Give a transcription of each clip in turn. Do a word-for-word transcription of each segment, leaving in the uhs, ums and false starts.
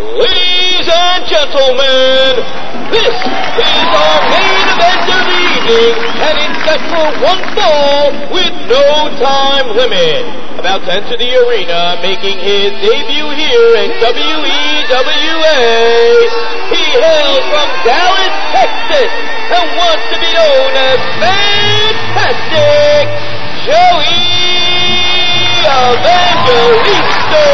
Ladies and gentlemen, this is our main event of the evening, and it's set for one fall with no time limit. About to enter the arena, making his debut here in W E W A. He hails from Dallas, Texas, and wants to be known as Fantastic Joey Evangelisto.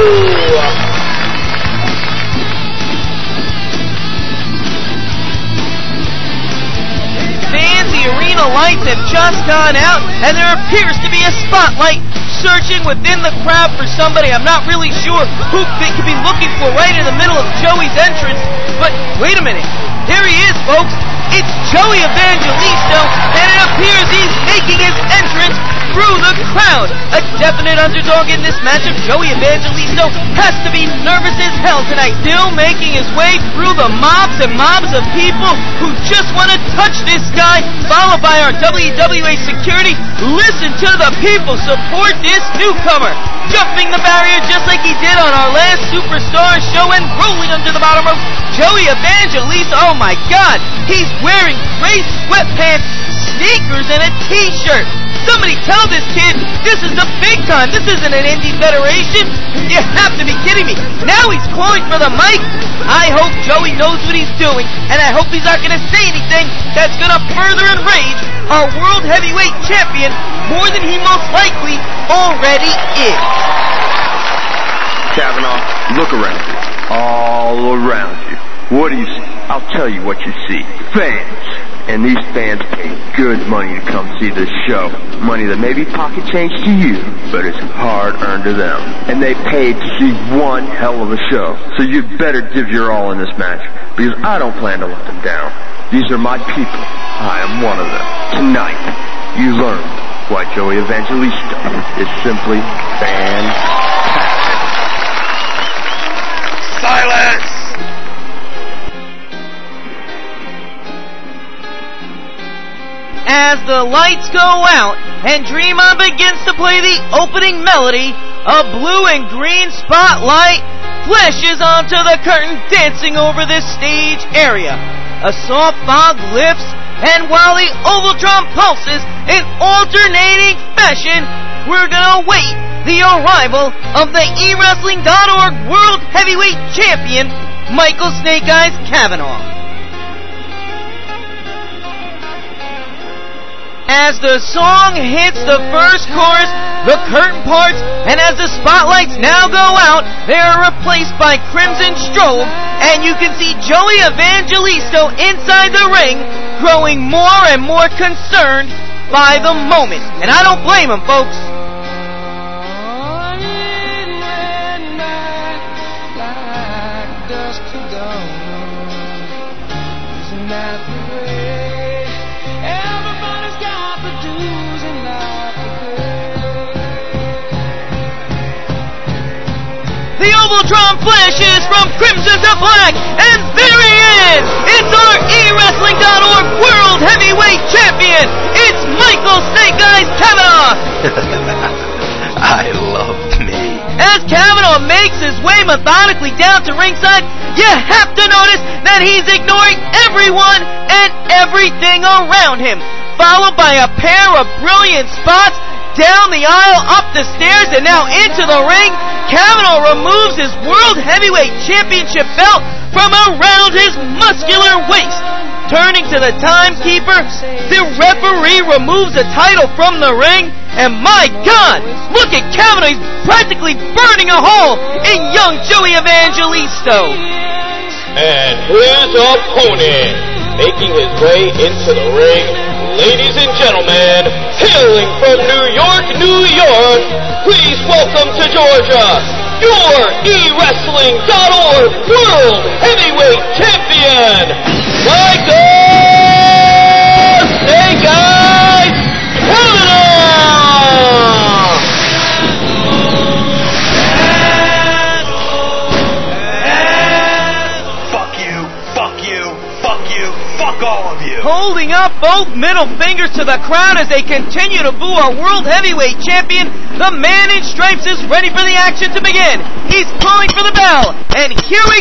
The arena lights have just gone out, and there appears to be a spotlight searching within the crowd for somebody. I'm not really sure who they could be looking for right in the middle of Joey's entrance, but wait a minute. Here he is, folks. It's Joey Evangelisto, and it appears he's making his entrance through the crowd. A definite underdog in this matchup. Joey Evangelisto has to be nervous as hell tonight, still making his way through the mobs and mobs of people who just want to touch this guy, followed by our W W A security. Listen to the people support this newcomer, jumping the barrier just like he did on our last Superstar show and rolling under the bottom rope. Joey Evangelisto, oh my God, he's wearing gray sweatpants, sneakers, and a t-shirt. Somebody tell this kid this is the big time. This isn't an indie federation. You have to be kidding me. Now he's calling for the mic. I hope Joey knows what he's doing, and I hope he's not going to say anything that's going to further enrage our World Heavyweight Champion more than he most likely already is. Kavanaugh, look around you. All around you. What do you see? I'll tell you what you see. Fans. And these fans pay good money to come see this show. Money that may be pocket change to you, but it's hard-earned to them. And they paid to see one hell of a show. So you'd better give your all in this match, because I don't plan to let them down. These are my people. I am one of them. Tonight, you learn why Joey Evangelisto is simply fantastic. Silence! As the lights go out and Dream On begins to play the opening melody, a blue and green spotlight flashes onto the curtain, dancing over this stage area. A soft fog lifts, and while the Ovaltron pulses in alternating fashion, we're gonna wait the arrival of the E Wrestling dot org World Heavyweight Champion, Michael Snake Eyes Kavanaugh. As the song hits the first chorus, the curtain parts, and as the spotlights now go out, they are replaced by Crimson Strobe, and you can see Joey Evangelisto inside the ring, growing more and more concerned by the moment. And I don't blame him, folks. The Ovaltron flashes from crimson to black, and there he is! It's our E Wrestling dot org World Heavyweight Champion! It's Michael Snake Eyes Kavanaugh! I loved me. As Kavanaugh makes his way methodically down to ringside, you have to notice that he's ignoring everyone and everything around him, followed by a pair of brilliant spots down the aisle, up the stairs, and now into the ring. Kavanaugh removes his World Heavyweight Championship belt from around his muscular waist. Turning to the timekeeper, the referee removes the title from the ring, and my God, look at Kavanaugh, he's practically burning a hole in young Joey Evangelisto. And his opponent, making his way into the ring, ladies and gentlemen, hailing from New York, New York, please welcome to Georgia, your E Wrestling dot org World Heavyweight Champion, Michael Snake Eyes Kavanaugh! Fuck you, fuck you, fuck you, fuck all of you. Holding up both middle fingers to the crowd as they continue to boo our World Heavyweight Champion, the man in stripes is ready for the action to begin. He's calling for the bell, and here we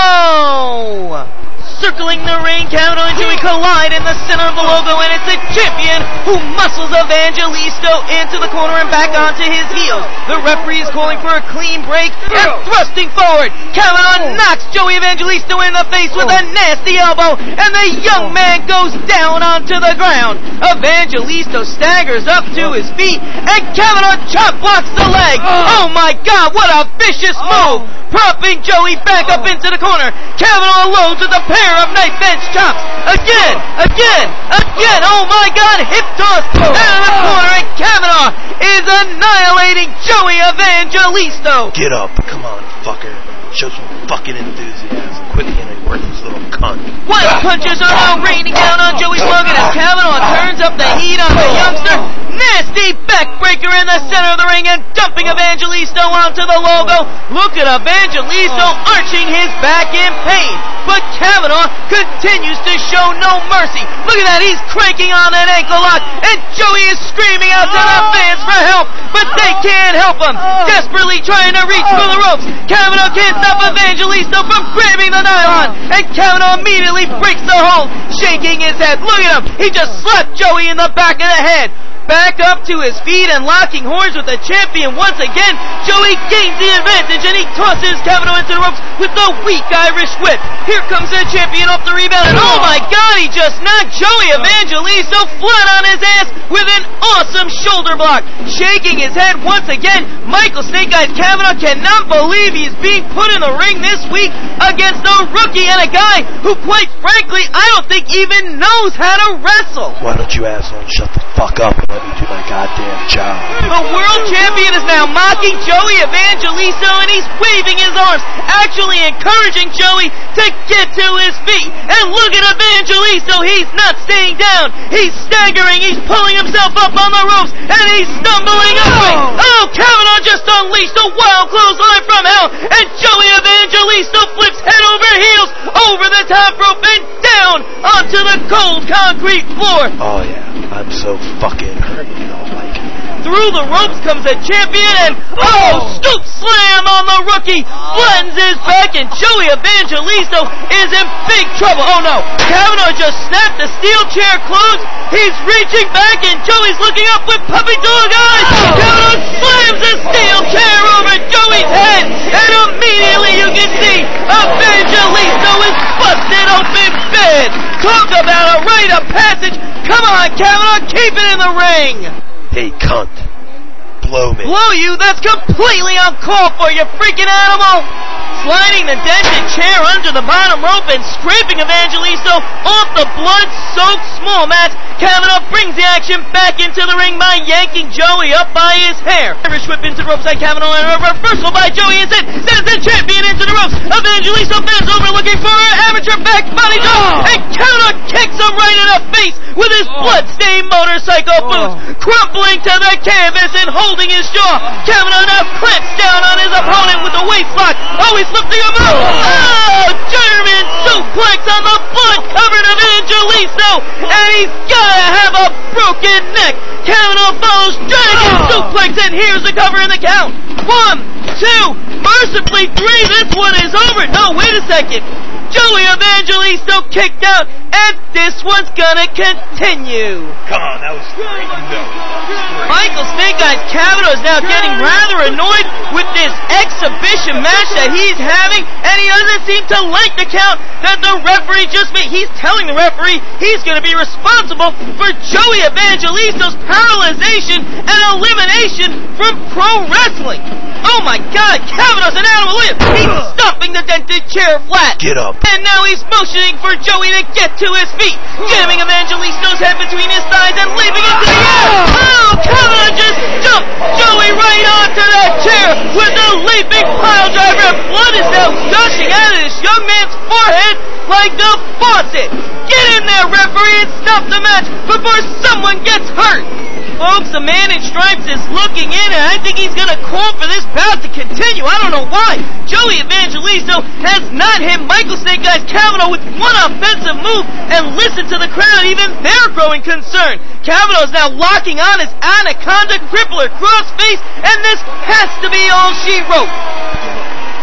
go! Circling the ring, Kavanaugh and Joey collide in the center of the logo, and it's the champion who muscles Evangelisto into the corner and back onto his heels. The referee is calling for a clean break and thrusting forward. Kavanaugh knocks Joey Evangelisto in the face with a nasty elbow, and the young man goes down onto the ground. Evangelisto staggers up to his feet, and Kavanaugh chop blocks the leg. Oh my God, what a vicious move! Propping Joey back up into the corner. Kavanaugh loads with a pair of knife bench chops. Again, again, again. Oh my God, hip toss out of the corner, and Kavanaugh is annihilating Joey Evangelisto. Get up, come on, fucker. Show some fucking enthusiasm. Quit being a worthless little cunt. Wild punches are now raining down on Joey Logan as Kavanaugh turns up the heat on the youngster. Nasty backbreaker in the center of the ring and dumping Evangelisto onto the logo. Look at Evangelisto arching his back in pain. But Kavanaugh continues to show no mercy. Look at that, he's cranking on an ankle lock, and Joey is screaming out to the fans for help, but they can't help him. Desperately trying to reach for the ropes. Kavanaugh can't stop Evangelisto from grabbing the nylon, and Kavanaugh immediately breaks the hold, shaking his head. Look at him, he just slapped Joey in the back of the head. Back up to his feet and locking horns with the champion once again. Joey gains the advantage and he tosses Kavanaugh into the ropes with the weak Irish whip. Here comes the champion off the rebound, and oh my God, he just knocked Joey Evangelisto flat on his ass with an awesome shoulder block. Shaking his head once again, Michael Snake Eyes Kavanaugh cannot believe he's being put in the ring this week against a rookie and a guy who, quite frankly, I don't think even knows how to wrestle. Why don't you asshole shut the fuck up and let me do my goddamn job? The world champion is now mocking Joey Evangelisto, and he's waving his arms, actually encouraging Joey to get to his feet. And look at Evangelisto, he's not staying down. He's staggering, he's pulling himself up on the ropes, and he's stumbling upright. Oh, Kavanaugh just unleashed a wild clothesline from hell, and Joey Evangelisto flips head over heels over the top rope and down onto the cold concrete floor. Oh yeah, I'm so fucking hurt, you know, like. Through the ropes comes a champion, and oh, scoop slam on the rookie, flattens his back, and Joey Evangelisto is in big trouble. Oh no, Kavanaugh just snapped the steel chair closed. He's reaching back, and Joey's looking up with puppy dog eyes. Kavanaugh slams the steel chair over Joey's head, and immediately you can see Evangelisto is busted open bad. Talk about a rite of passage. Come on, Kavanaugh, keep it in the ring. Hey, cunt. Blow me. Blow you? That's completely uncalled for, you freaking animal! Sliding the dented chair under the bottom rope and scraping Evangelisto off the blood-soaked small mats, Kavanaugh brings the action back into the ring by yanking Joey up by his hair. Irish whip into the ropes by Kavanaugh, and a reversal by Joey is it. Sends the champion into the ropes. Evangelisto bends over looking for an amateur back body drop, and Kavanaugh kicks him right in the face with his blood-stained motorcycle boots, crumpling to the canvas and holding his jaw. Kavanaugh now clamps down on his opponent with a waist lock. Oh, he's lifting him up. Oh, German suplex on the blood-covered Evangelisto, and he's gotta have a broken neck. Kavanaugh follows Dragon suplex, and here's the cover in the count. One, two, mercifully three. This one is over. No, wait a second. Joey Evangelisto kicked out, and this one's gonna continue. Come on, that was great. No. Michael Snake Eyes Kavanaugh is now getting rather annoyed with this exhibition match that he's having, and he doesn't seem to like the count that the referee just made. He's telling the referee he's going to be responsible for Joey Evangelisto's paralyzation and elimination from pro wrestling. Oh my God, Kavanaugh's an animal. Look, he's stomping the dented chair flat. Get up. And now he's motioning for Joey to get to his feet, jamming Evangelisto's head between his thighs and leaping into the air. Oh, Kavanaugh just jumped Joey right onto that chair with a leaping pile driver, and blood is now gushing out of this young man's forehead like the faucet. Get in there, referee, and stop the match before someone gets hurt. Folks, the man in stripes is looking in, and I think he's going to call for this bout to continue. I don't know why. Joey Evangelisto has not hit Michael Snake Eyes Kavanaugh with one offensive move, and listen to the crowd, even they're growing concerned. Kavanaugh's now locking on his Anaconda Crippler crossface, and this has to be all she wrote.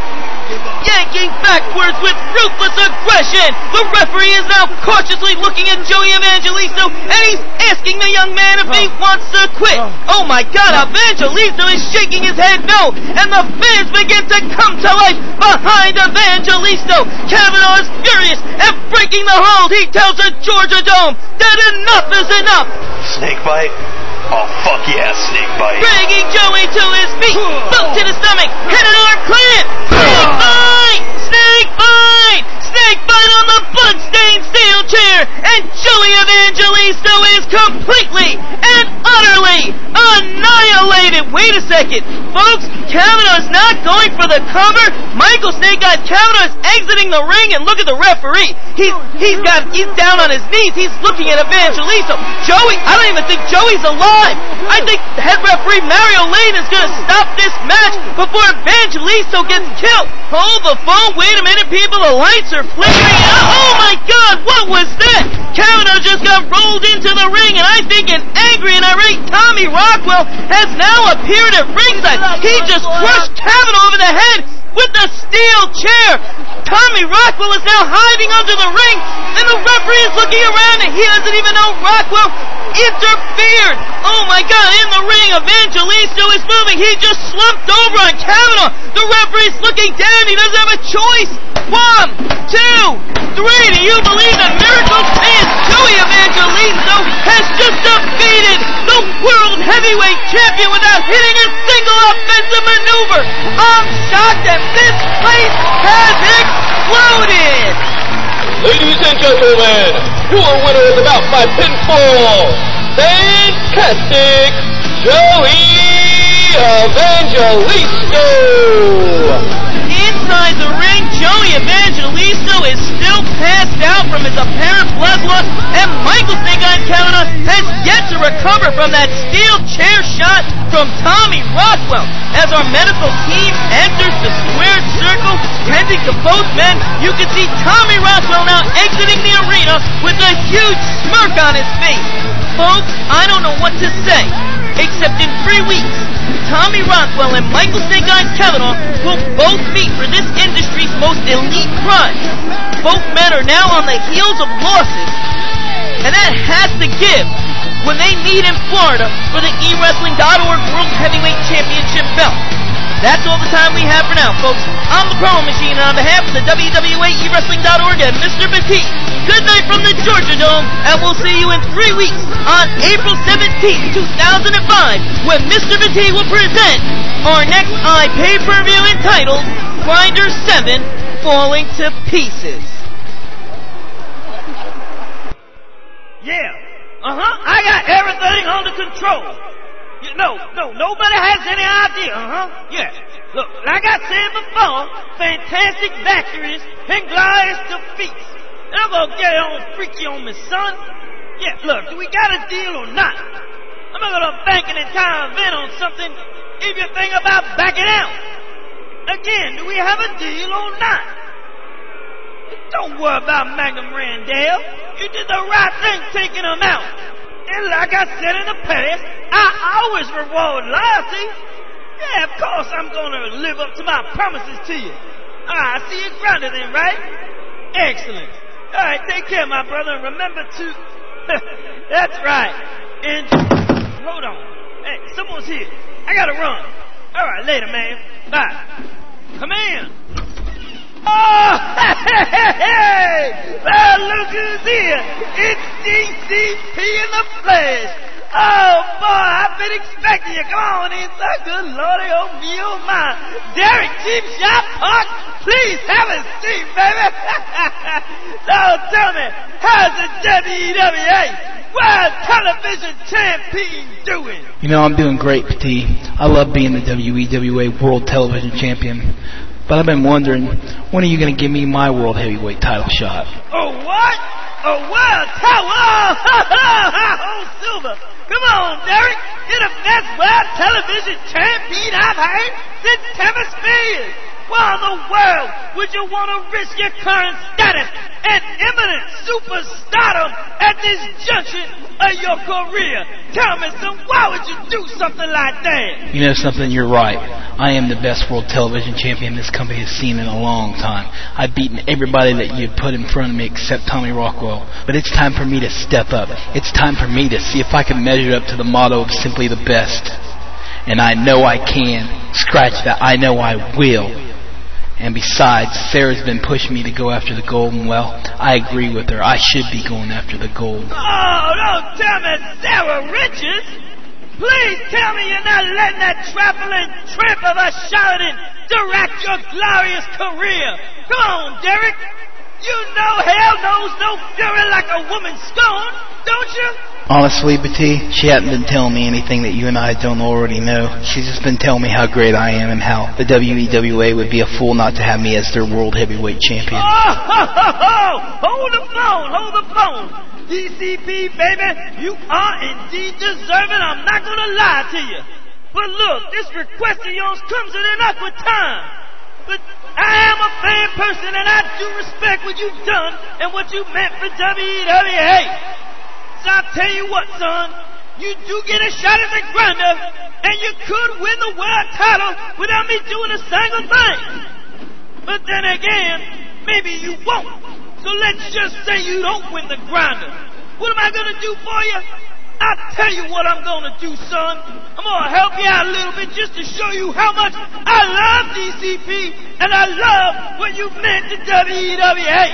yanking backwards with ruthless aggression. The referee is now cautiously looking at Joey Evangelisto, and he's asking the young man if he wants to quit. Oh my God, Evangelisto is shaking his head no, and the fans begin to come to life behind Evangelisto. Kavanaugh is furious and breaking the hold. He tells the Georgia Dome that enough is enough. Snake bite? Oh, fuck yeah, snake bite. Dragging Joey to his feet, boot to the stomach, and an arm clamp. Snake bite! Snake bite! Snake bite on the blood-stained steel chair, and Joey Evangelisto is completely and utterly annihilated. Wait a second, folks. Kavanaugh's not going for the cover. Michael Snake Eyes Kavanaugh is exiting the ring, and look at the referee. He's he's got he's down on his knees. He's looking at Evangelisto. Joey, I don't even think Joey's alive. I think head referee Mario Lane is going to stop this match before Evangelisto gets killed. Hold the phone. Wait a minute, people. The lights are flickering out. Oh my God, what was that? Kavanaugh just got rolled into the ring, and I think an angry and irate Tommy Rockwell has now appeared at ringside. He just crushed Kavanaugh over the head with the steel chair. Tommy Rockwell is now hiding under the ring, and the referee is looking around, and he doesn't even know Rockwell interfered. Oh my God, in the ring, Evangelisto is moving. He just slumped over on Kavanaugh. The referee's looking down. He doesn't have a choice. One, two, three. Do you believe in miracles? And Joey Evangelisto has just defeated the World Heavyweight Champion without hitting a single offensive maneuver. I'm shocked that this place has exploded. Ladies and gentlemen, your winner is about by pinfall. Fantastic Joey Evangelisto. Inside the ring, Joey Evangelisto is still passed out from his apparent blood loss, and Michael Snake Eyes Kavanaugh has yet to recover from that steel chair shot from Tommy Rockwell. As our medical team enters the squared circle, tending to both men, you can see Tommy Rockwell now exiting the arena with a huge smirk on his face. Folks, I don't know what to say, except in three weeks, Tommy Rockwell and Michael Snake Eyes Kavanaugh will both meet for this industry's most elite prize. Both men are now on the heels of losses, and that has to give when they meet in Florida for the E Wrestling dot org World Heavyweight Championship belt. That's all the time we have for now, folks. I'm the Promo Machine, and on behalf of the W W A E Wrestling dot org and Mister Batiste, good night from the Georgia Dome, and we'll see you in three weeks on April seventeenth, two thousand five, when Mister Batiste will present our next I pay-per-view entitled Grinder seven Falling to Pieces. Yeah, uh-huh, I got everything under control. You, no, no, nobody has any idea, uh-huh, yeah. Look, like I said before, fantastic victories and glorious defeats. And I'm gonna get on freaky on me, son. Yeah, look, do we got a deal or not? I'm not gonna bank an entire event on something if you think about backing out. Again, do we have a deal or not? Don't worry about Magnum Randall. You did the right thing taking him out. And like I said in the past, I always reward loyalty. Yeah, of course I'm gonna live up to my promises to you. Alright, see you grounded then, right? Excellent. Alright, take care, my brother, and remember to... That's right. And... Hold on. Hey, someone's here. I gotta run. Alright, later, man. Bye. Come in. Oh, hey, hey, hey! Well, look who's here. It's D C P in the flesh. Oh, boy, I've been expecting you. Come on inside. Good lordy, oh me, oh my. Derek Cheap Shot Park, please have a seat, baby. So tell me, how's the W W A World Television Champion doing? You know, I'm doing great, Petit. I love being the W W E World Television Champion. But I've been wondering, when are you going to give me my World Heavyweight title shot? Oh, what? A world title? Oh, oh, Silver. Come on, Derek. You're the best world television champion I've heard since Timmy Spears. Why in the world would you want to risk your current status and eminent superstardom at this junction of your career. Tell me, son, why would you do something like that? You know something? You're right. I am the best world television champion this company has seen in a long time. I've beaten everybody that you put in front of me except Tommy Rockwell. But it's time for me to step up. It's time for me to see if I can measure up to the motto of simply the best. And I know I can. Scratch that. I know I will. And besides, Sarah's been pushing me to go after the gold, and well, I agree with her. I should be going after the gold. Oh, don't tell me Sarah Richards. Please tell me you're not letting that traveling tramp of a Charlatan direct your glorious career. Come on, Derek. You know hell knows no fury like a woman's scorn, don't you? Honestly, Betty, she hasn't been telling me anything that you and I don't already know. She's just been telling me how great I am and how the W E W A would be a fool not to have me as their world heavyweight champion. Oh, ho, ho, ho. Hold the phone, hold the phone. D C P, baby, you are indeed deserving. I'm not going to lie to you. But look, this request of yours comes at an awkward time. But I am a fan person, and I do respect what you've done and what you meant for W W A. So I'll tell you what, son, you do get a shot at the grinder, and you could win the world title without me doing a single thing. But then again, maybe you won't. So let's just say you don't win the grinder. What am I going to do for you? I'll tell you what I'm going to do, son. I'm going to help you out a little bit just to show you how much I love D C P and I love what you meant to W W A.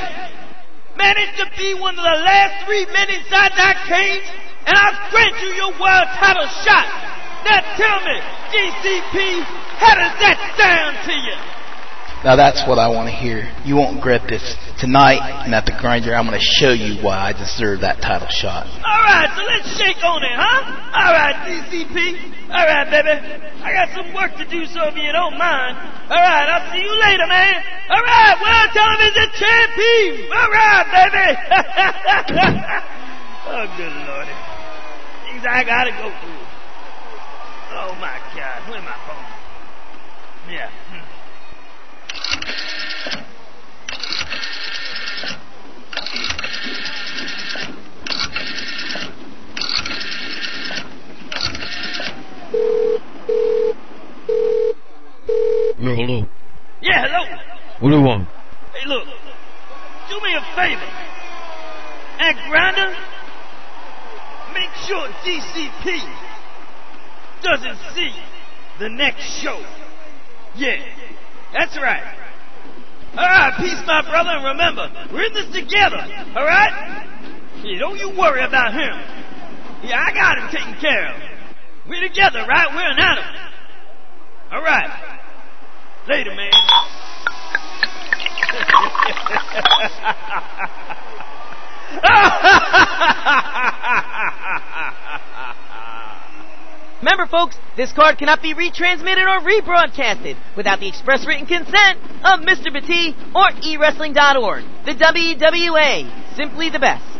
Managed to be one of the last three men inside that cage, and I'll grant you your world title shot. Now tell me, D C P, how does that sound to you? Now that's what I want to hear. You won't regret this. Tonight, and at the grinder, I'm going to show you why I deserve that title shot. All right, so let's shake on it, huh? All right, D C P. All right, baby. I got some work to do, so if you don't mind. All right, I'll see you later, man. All right, World Television Champion. All right, baby. Oh, good Lordy. Things I got to go through. Oh, my God. Where's my phone? Yeah. Hmm. Hello, hello. Yeah, hello. What do you want? Hey, look. Do me a favor. At Grinder, make sure D C P doesn't see the next show. Yeah, that's right. All right, peace, my brother, and remember, we're in this together, all right? Yeah, don't you worry about him. Yeah, I got him taken care of. We're together, right? We're an animal. All right. Later, man. Remember, folks, this card cannot be retransmitted or rebroadcasted without the express written consent of Mister Batiste or e wrestling dot org. The W W A, simply the best.